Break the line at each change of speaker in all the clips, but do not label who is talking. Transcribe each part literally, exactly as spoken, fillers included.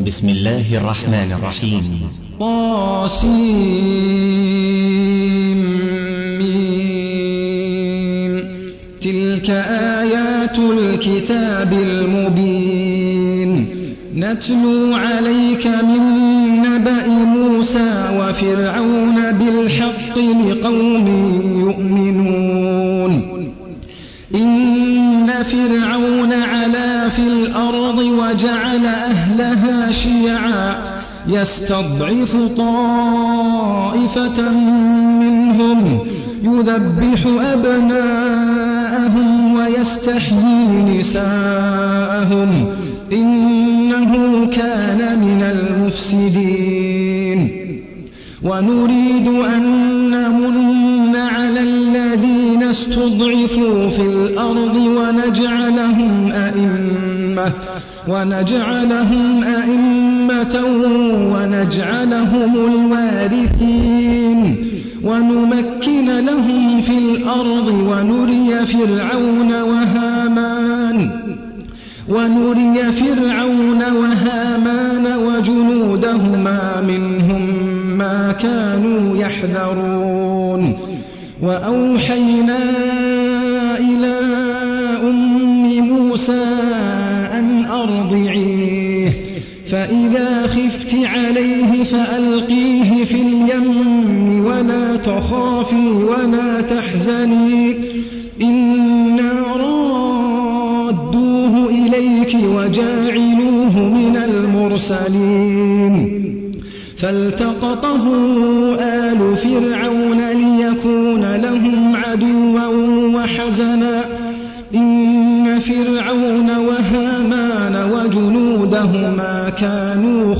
بسم الله الرحمن الرحيم.
طاسيم. تلك آيات الكتاب المبين. نتلو عليك من نبأ موسى وفرعون بالحق لقوم يؤمنون. إن فرعون علا في الأرض وجعل أهلها شيعا يستضعف طائفة منهم يذبح أبناءهم ويستحيي نساءهم إنه كان من المفسدين. ونريد أن نمن على الذين استضعفوا في الأرض ونجعلهم أئمة ونجعلهم أئمة ونجعلهم الوارثين ونمكن لهم في الأرض ونري فرعون وهامان ونري فرعون وهامان وجنودهما منهم ما كانوا يحذرون. وأوحينا إلى أم موسى أن أرضعيه فإذا خفت عليه فألقيه في اليم ولا تخافي ولا تحزني إنا رادوه إليك وجاعلوه من المرسلين. فالتقطه آل فرعون ليكون لهم عدوا وحزنا إن فرعون وهامان وجنودهما كانوا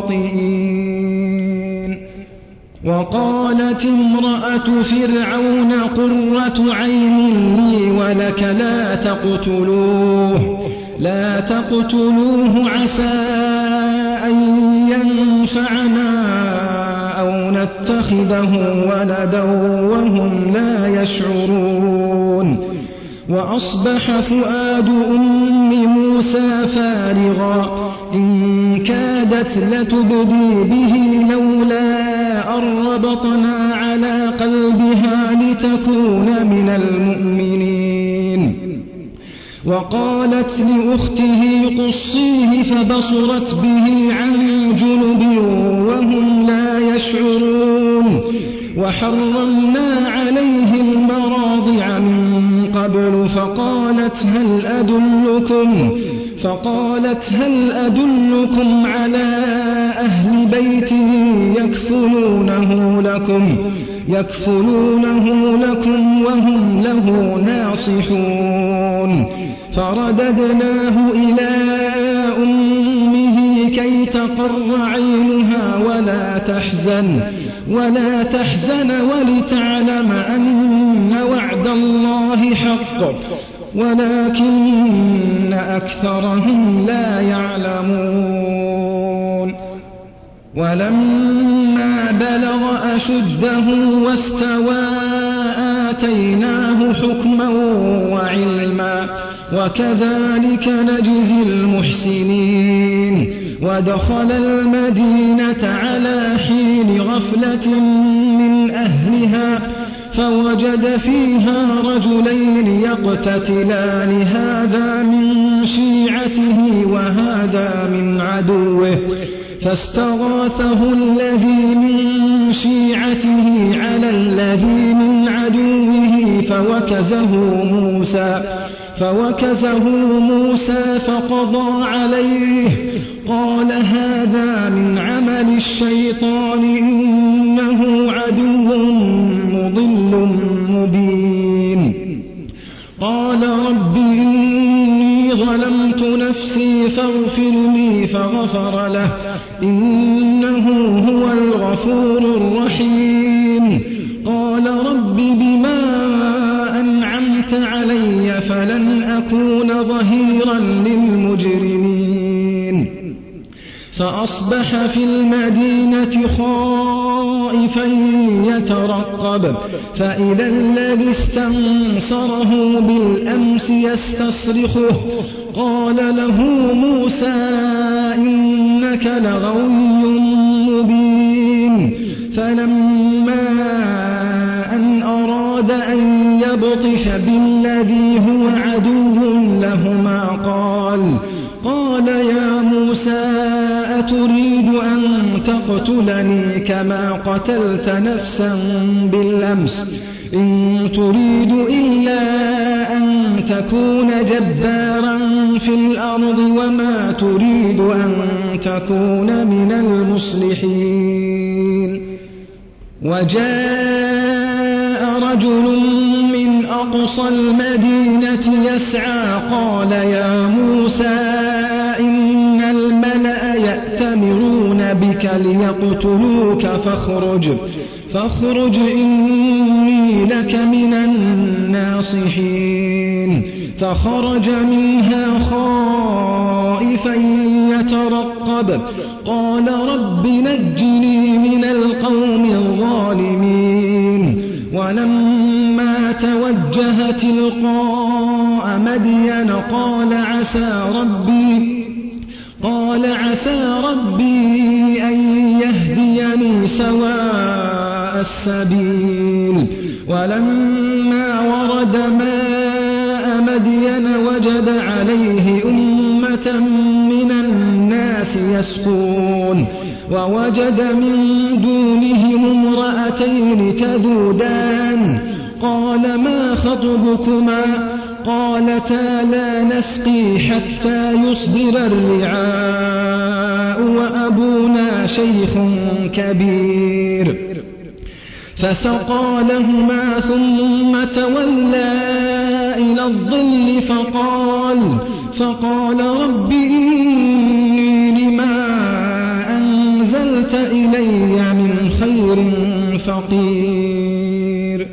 خاطئين. وقالت امرأة فرعون قرة عين لي ولك لا تقتلوه لا تقتلوه عسى أن ينفعنا أو نتخذه ولدا وهم لا يشعرون. وأصبح فؤاد أم موسى فارغا إن كادت لتبدي به لولا أن ربطنا على قلبها لتكون من المؤمنين. وقالت لأخته قصيه فبصرت به عن جنب وهم لا يشعرون. وحرمنا عليه المراضع من قبل فقالت هل أدلكم فقالت هل أدلكم على أهل بيت يكفلونه لكم يكفلونه لكم وهم له ناصحون. فرددناه إلى أمه كي تقر عينها ولا تحزن ولا تحزن ولتعلم أن وعد الله حق ولكن أكثرهم لا يعلمون. ولما بلغ أشده واستوى آتيناه حكما وعلما وكذلك نجزي المحسنين. ودخل المدينة على حين غفلة من أهلها فوجد فيها رجلين يقتتلان هذا من شيعته وهذا من عدوه فاستغاثه الذي من شيعته على الذي من عدوه فوكزه موسى فوكزه موسى فقضى عليه قال هذا من عمل الشيطان إنه عدو مضل مبين. قال رب إني ظلمت نفسي فاغفر لي فغفر له إنه هو الغفور الرحيم. قال رب بما أنعمت علي فلن أكون ظهيرا للمجرمين. فأصبح في المدينة خائفا يترقب فإذا الذي استنصره بالأمس يستصرخه قال له موسى إنك لغوي مبين فلما أن أراد أن يبطش بالذي هو عدو لهما قال قال يا موسى أتريد أن تقتلني كما قتلت نفسا بالأمس إن تريد إلا أن تكون جبارا في الأرض وما تريد أن تكون من المصلحين وجاء رجل من أقصى المدينة يسعى قال يا موسى إن الملأ يأتمرون بك ليقتلوك فاخرج فاخرج إني لك من الناصحين فخرج منها خائفا يترقب قال رب نجني من القوم الظالمين ولما توجه تلقاء مدين قال عسى ربي قال عسى ربي أن يهديني سواء السبيل ولما ورد ماء مدين وجد عليه أمة من الناس يسقون ووجد من دونهم امرأتين تذودان قال ما خطبكما قالتا لا نسقي حتى يصدر الرعاء وأبونا شيخ كبير فسقى لهما ثم تولى إلى الظل فقال فقال رب إني لما أنزلت إلي من خير فقير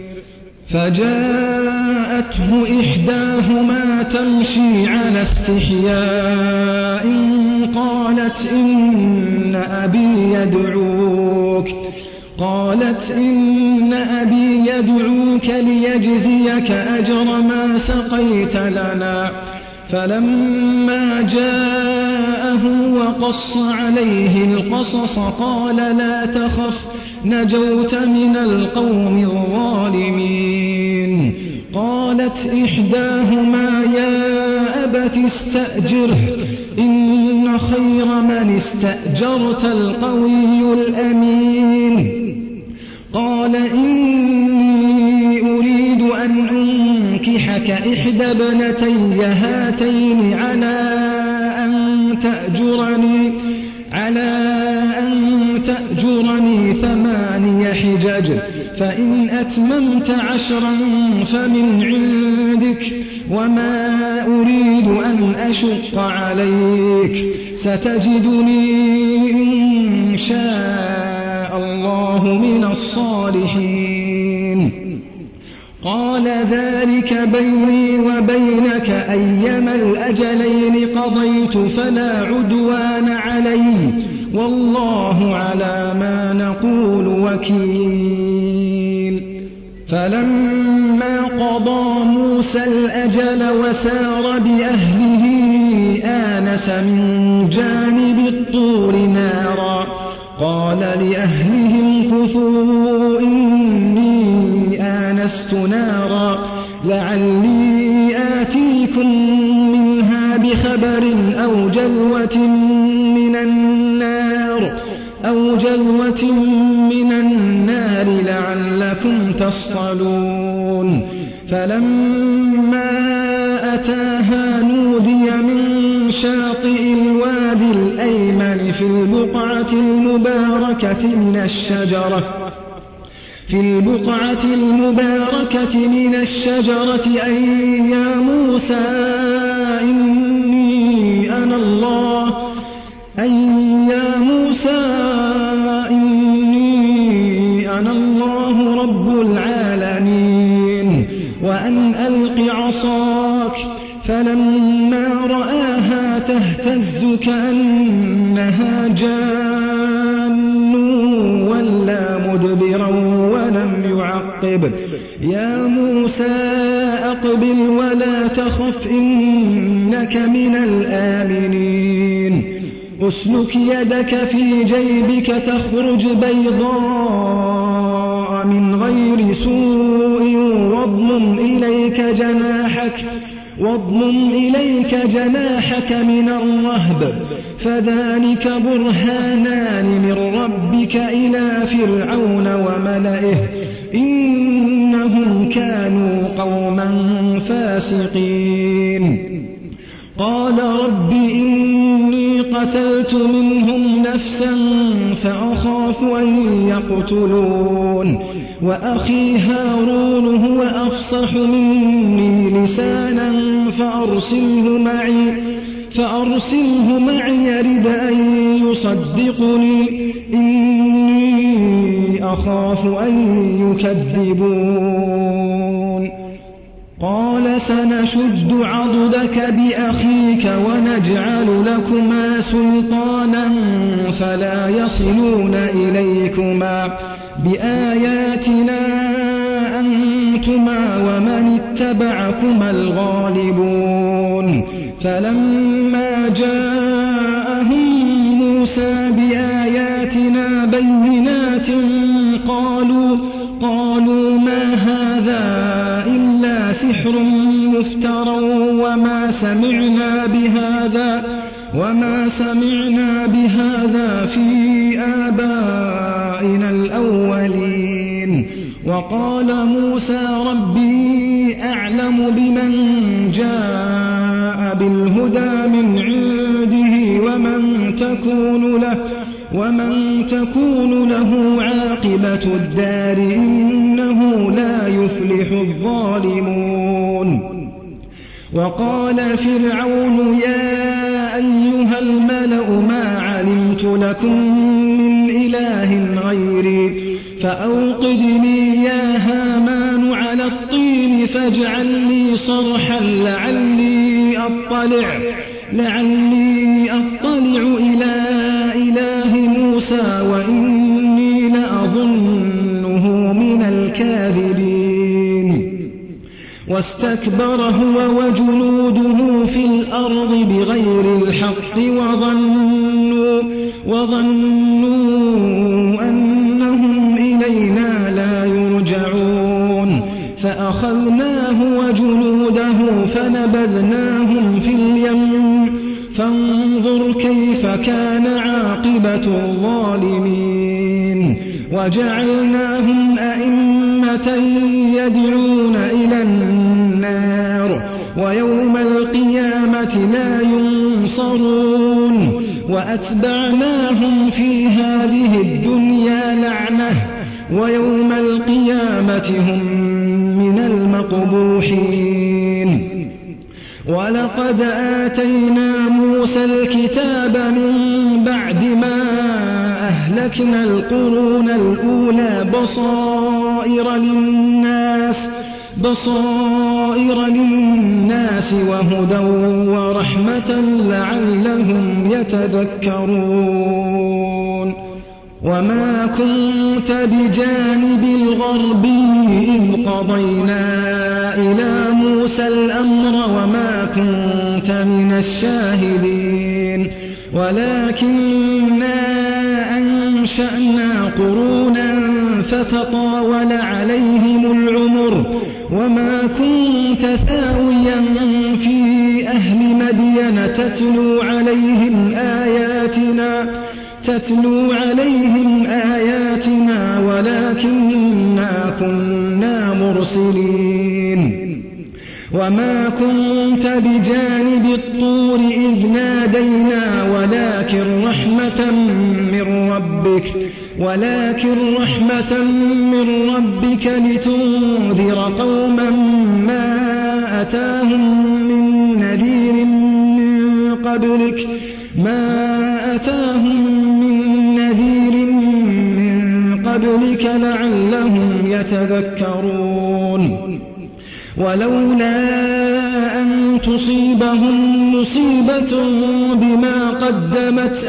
فجاءته إحداهما تمشي على استحياء قالت إن أبي يدعوك قالت إن أبي يدعوك ليجزيك أجر ما سقيت لنا فلما جاءه وقص عليه القصص قال لا تخف نجوت من القوم الظالمين قالت إحداهما يا أبت استأجره إن خير من استأجرت القوي الأمين قال إني أريد أن أنكحك إحدى ابنتي هاتين على أن تأجرني على أن تأجرني ثماني حجج فإن أتممت عشرا فمن عندك وما أريد أن أشق عليك ستجدني إن شاء الله من الصالحين قال ذلك بيني وبينك أيما الأجلين قضيت فلا عدوان علي والله على ما نقول وكيل فلما قضى موسى الأجل وسار بأهله آنس من جانب الطور نارا قال لأهلهم كثوا إني آنست نارا لعلي آتيكم منها بخبر أو جذوة من النار أو جذوة من النار لعلكم تصطلون فلما أتاها نودي من شاطئ الوادي الأيمن في البقعة المباركة من الشجرة في البقعة المباركة من الشجرة أي يا موسى إني أنا الله أي يا موسى إني أنا الله رب العالمين وأن ألق عصاك فلما رآها تهتز كأنها جان ولا مدبرا ولم يعقب يا موسى أقبل ولا تخف إنك من الآمنين أسلك يدك في جيبك تخرج بيضاء من غير سوء واضمم إليك جناحك واضمم إليك جناحك من الرهب فذلك برهانان من ربك إلى فرعون وملئه إنهم كانوا قوما فاسقين قال رب إني قتلت منهم نفسا فأخاف أن يقتلون وأخي هارون هو أفصح مني لسانا فأرسله معي فأرسله معي يرد أن يصدقني إني أخاف أن يكذبون قال سنشد عضدك بأخيك ونجعل لكما سلطانا فلا يصلون إليكما بآياتنا أنتما ومن اتبعكما الغالبون فلما جاءهم موسى بآياتنا بينات قالوا قالوا ما هذا إلا سحر مفترى وما سمعنا بهذا وما سمعنا بهذا في آبائنا الأولين وقال موسى ربي أعلم بمن جاء بالهدى من عنده ومن تكون له ومن تكون له عاقبة الدار إنه لا يفلح الظالمون وقال فرعون يا أيها الملأ ما علمت لكم من إله غيري فأوقد لي يا هامان على الطين فاجعل لي صرحا لعلي أطلع لعلي أطلع إلى إله موسى وإني لأظنه من الكاذبين واستكبر هو وجنوده في الأرض بغير الحق وظنوا وظنوا أنهم إلينا لا يرجعون فأخذناه وجنوده فنبذناهم في اليم فانظر كيف كان عاقبة الظالمين وجعلناهم أئمة يدعون إلى النار ويوم القيامة لا ينصرون وأتبعناهم في هذه الدنيا لعنة ويوم القيامة هم من المقبوحين ولقد آتينا موسى الكتاب من بعد ما أهلكنا القرون الأولى بصائر للناس بصائر للناس وهدى ورحمة لعلهم يتذكرون وما كنت بجانب الغربي إذ قضينا إلى موسى الأمر وما كنت من الشاهدين ولكننا أنشأنا قرونا فتطاول عليهم العمر وما كنت ثاويا في أهل مدين تتلو عليهم آياتنا تتلو عليهم آياتنا ولكننا كنا مرسلين وما كنت بجانب الطور إذ نادينا ولكن رحمة من ربك ولكن رحمة من ربك لتنذر قوما ما أتاهم من نذير من قبلك ما أتاهم من نذير من قبلك لعلهم يتذكرون ولولا أن تصيبهم مصيبة بما قدمت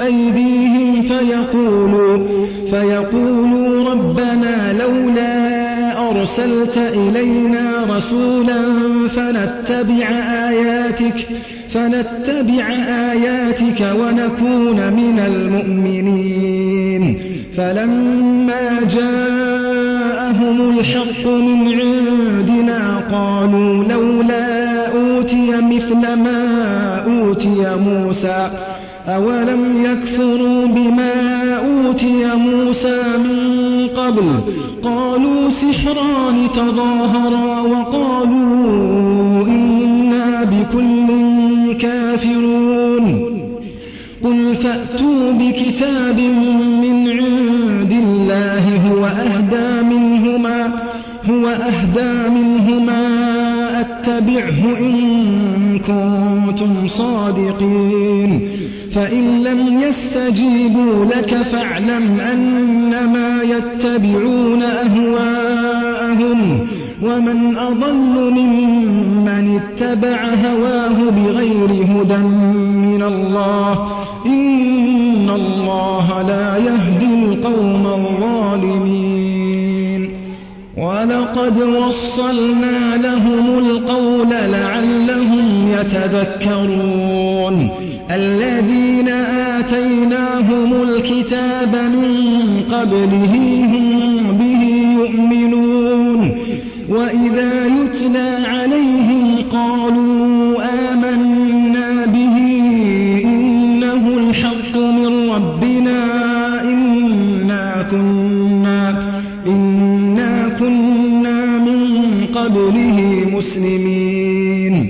أيديهم فيقولوا, فيقولوا ربنا لولا أرسلت إلينا رسولا فنتبع آياتك, فنتبع آياتك ونكون من المؤمنين. فلما جاءهم الحق من عندنا قالوا لولا أوتي مثل ما أوتي موسى أولم يكفروا بما أوتي موسى من قبل قالوا سحران تظاهرا وقالوا إنا بكل كافرون. قل فأتوا بكتاب من عند الله هو أهدى منهما, هو أهدى منهما أتبعه إن كنتم صادقين. فإن لم يستجيبوا لك فاعلم أنما يتبعون أهواءهم ومن أضل ممن اتبع هواه بغير هدى من الله إن الله لا يهدي القوم الظالمين. ولقد وصلنا لهم القول لعلهم يتذكرون. الذين آتيناهم الكتاب من قبله هم به يؤمنون وإذا يتلى عليهم قالوا آمنا به إنه الحق من ربنا إنا كنا, إنا كنا من قبله مسلمين.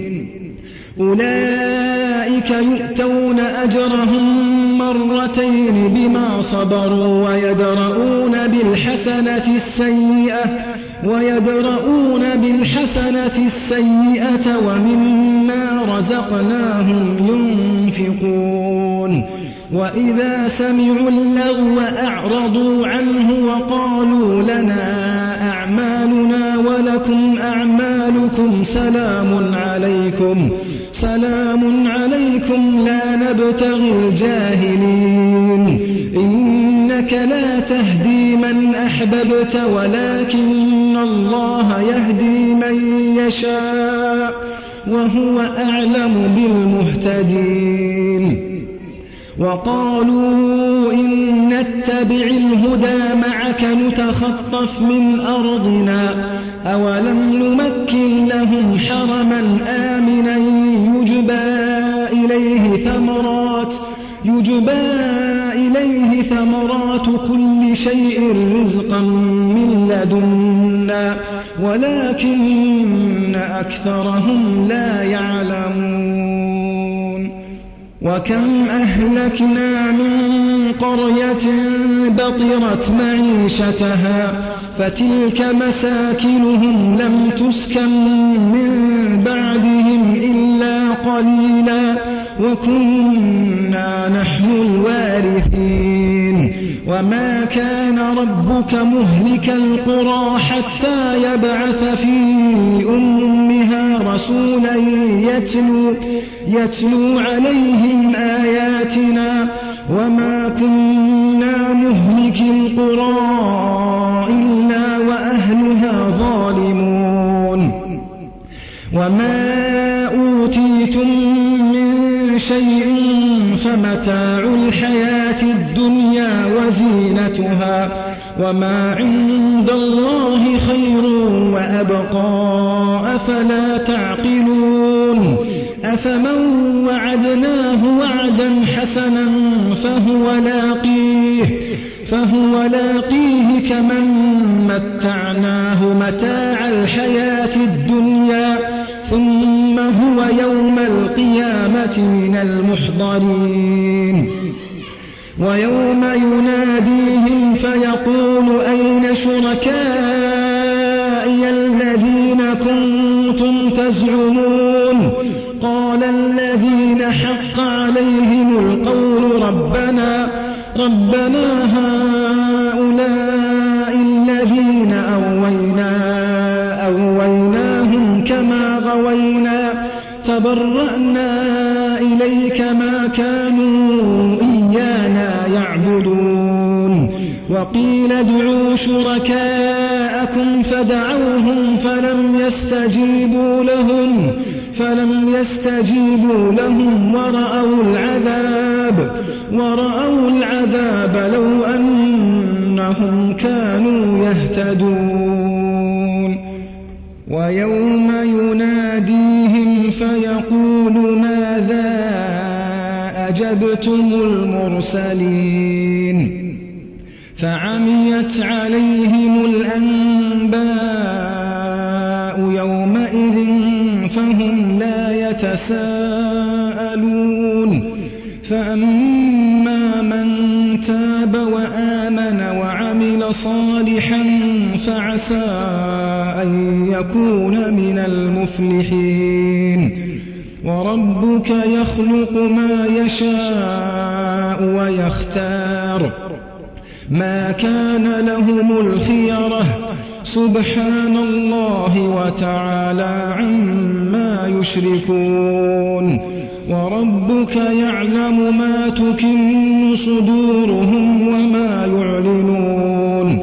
أولئك يؤتون أجرهم مرتين بما صبروا ويدرؤون بالحسنة السيئة ويدرؤون بالحسنة السيئة ومما رزقناهم ينفقون. وإذا سمعوا اللغو أعرضوا عنه وقالوا لنا أعمالنا ولكم أعمالكم سلام عليكم, سلام عليكم لا نبتغي الجاهلين. إنك لا تهدي من أحببت ولكن الله يهدي من يشاء وهو أعلم بالمهتدين. وقالوا إن نتبع الهدى معك نتخطف من أرضنا أولم نمكن لهم حرما آمنا يجبى إليه ثمرات, يجبى إليه ثمرات كل شيء رزقا من لدنا ولكن أكثرهم لا يعلمون. وكم أهلكنا من قرية بطرت معيشتها فتلك مساكنهم لم تسكن من بعدهم إلا قليلا وكنا نحن الوارثين. وما كان ربك مهلك القرى حتى يبعث في أمها رسولا يتلو, يتلو عليهم آياتنا وما كنا مهلك القرى إلا وأهلها ظالمون. وما أوتيتم من شيء فمتاع الحياة الدنيا وزينتها وما عند الله خير وأبقى أفلا تعقلون. أفمن وعدناه وعدا حسنا فهو لاقيه, فهو لاقيه كمن متعناه متاع الحياة الدنيا ثم هو يوم القيامة من المحضرين. ويوم يناديهم فيقول أين شركائي الذين كنتم تزعمون قال الذين حق عليهم القول ربنا ربنا هؤلاء الذين أوينا أويناهم كما غوينا تبرأنا إليك ما كانوا إيانا يعبدون. وقيل ادعوا شركاءكم جاءكم فدعوهم فلم يستجيبوا لهم فلم يستجيبوا لهم ورأوا العذاب ورأوا العذاب لو أنهم كانوا يهتدون ويوم يناديهم فيقول ماذا أجبتم المرسلين فعميت عليهم الأنباء يومئذ فهم لا يتساءلون فأما من تاب وآمن وعمل صالحا فعسى أن يكون من المفلحين وربك يخلق ما يشاء ويختار ما كان لهم الخيرة سبحان الله وتعالى عما يشركون وربك يعلم ما تكن صدورهم وما يعلنون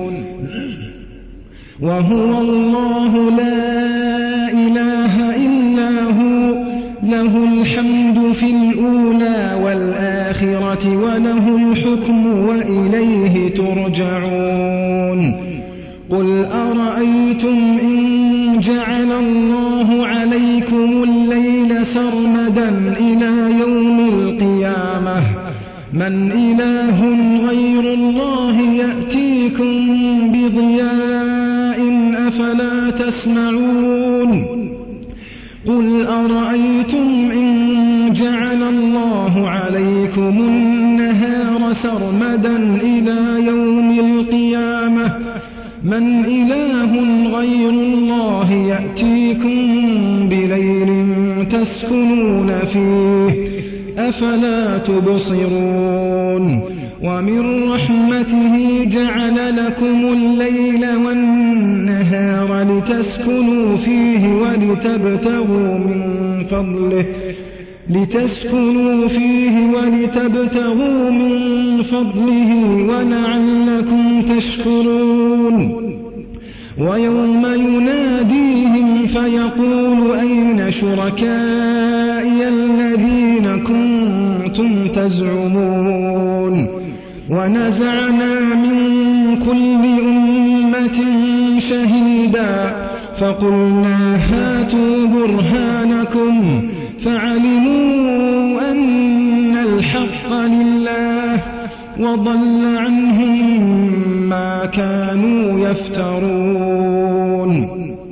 وهو الله لا إله إلا هو له الحمد في الأولى والآخرة وله الحكم وإليه ترجعون قل أرأيتم إن جعل الله عليكم الليل سرمدا إلى يوم القيامة من إله غير الله يأتيكم بضياء أفلا تسمعون قل أرأيتم إن جعل الله عليكم النهار سرمدا إلى يوم القيامة من إله غير الله يأتيكم بليل تسكنون فيه أفلا تبصرون ومن رحمته جعل لكم الليل والنهار لتسكنوا فيه ولتبتغوا من فضله لتسكنوا فيه ولتبتغوا من فضله ولعلكم تشكرون ويوم يناديهم فيقول أين شركائي الذين كنتم تزعمون ونزعنا من كل أمة شهيدا فقلنا هاتوا برهانكم فعلموا أن الحق لله وضل عنهم ما كانوا يفترون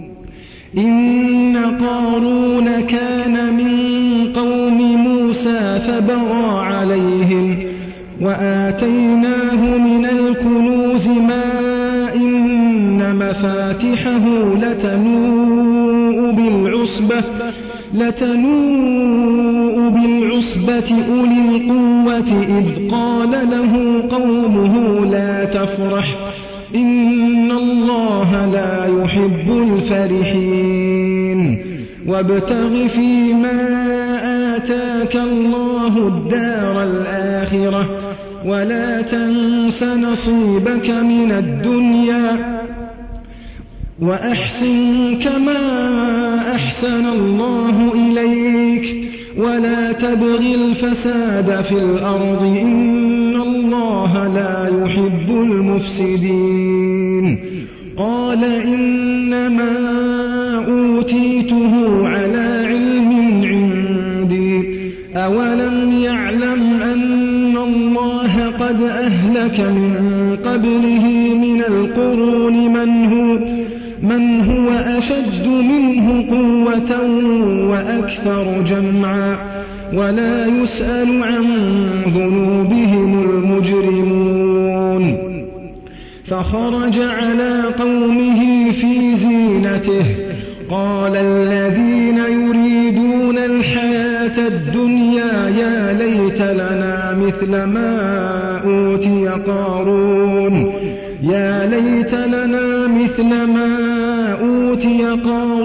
إن قارون كان من قوم موسى فبغى عليهم وآتيناه من الكنوز ما إن مفاتحه لتنوء بالعصبة لتنوء بالعصبة أولي القوة إذ قال له قومه لا تفرح إن الله لا يحب الفرحين وابتغ فيما آتاك الله الدار الآخرة ولا تنس نصيبك من الدنيا وأحسن كما أحسن الله إليك ولا تبغ الفساد في الأرض إن الله لا يحب المفسدين قال إنما أوتيته على علم عندي أولم يعلم أن الله قد أهلك من قبله من القرون من هو من هو أشد منه قوة وأكثر جمعا ولا يسأل عن ذنوبهم المجرمون فخرج على قومه في زينته قال الذين يريدون الحياة الدنيا يا ليت لنا مثل ما أوتي قارون يا ليت لنا مثل ما أوتي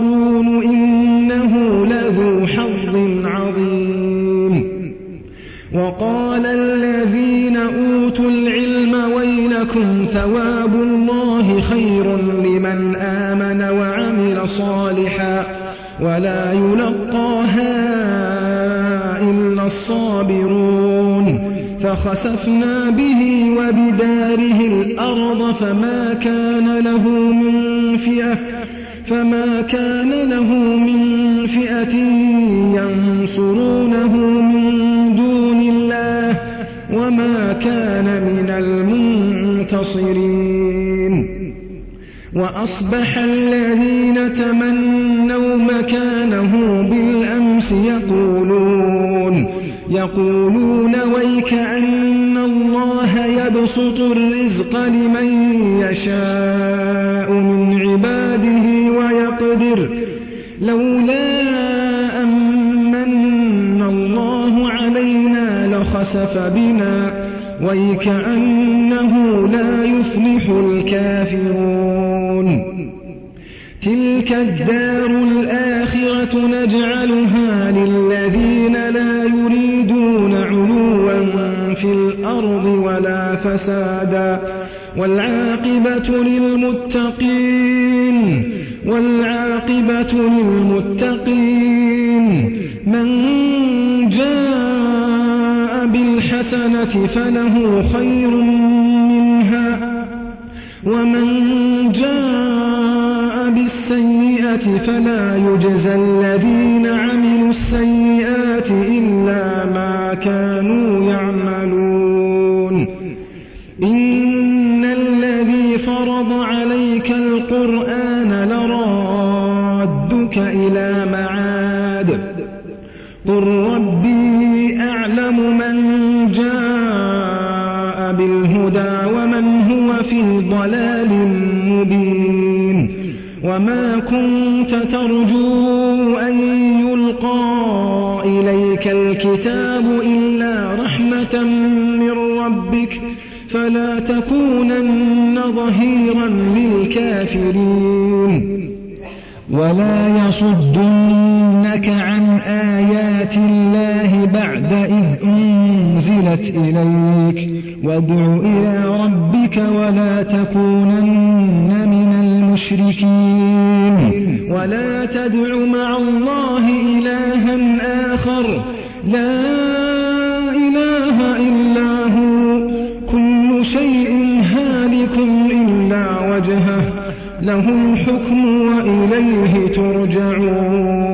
قارون إنه لذو حظ عظيم وقال الذين أوتوا العلم ويلكم ثواب الله خير لمن آمن وعمل صالحا ولا يلقاها إلا الصابرون فخسفنا به وبداره الأرض فما كان له من فئة فما كان له من فئة ينصرونه من دون الله وما كان من المنتصرين وأصبح الذين تمنوا مكانه بالأمس يقولون يقولون ويك أن الله يبسط الرزق لمن يشاء من عباده ويقدر لولا أمن الله علينا لخسف بنا ويك أنه لا يفلح الكافرون تلك الدار الآخرة نجعلها للذين لا يريدون علوا في الأرض ولا فسادا والعاقبة للمتقين والعاقبة للمتقين من جاء بالحسنة فله خير منها ومن جاء بالسيئة فلا يجزى الذين عملوا السيئات إلا ما كانوا يعملون إن الذي فرض عليك القرآن لرادك إلى معاد قل ربي أعلم من جاء بالهدى ومن هو في ضلال مبين وما كنت ترجو أن يلقى إليك الكتاب إلا رحمة من ربك فلا تكونن ظهيرا للكافرين ولا يصدنك عن آيات الله بعد إذ أنزلت إليك وادع إلى ربك ولا تكونن من المشركين ولا تدع مع الله إلها آخر لا إله إلا هو كل شيء هالك إلا وجهه له الحكم وإليه ترجعون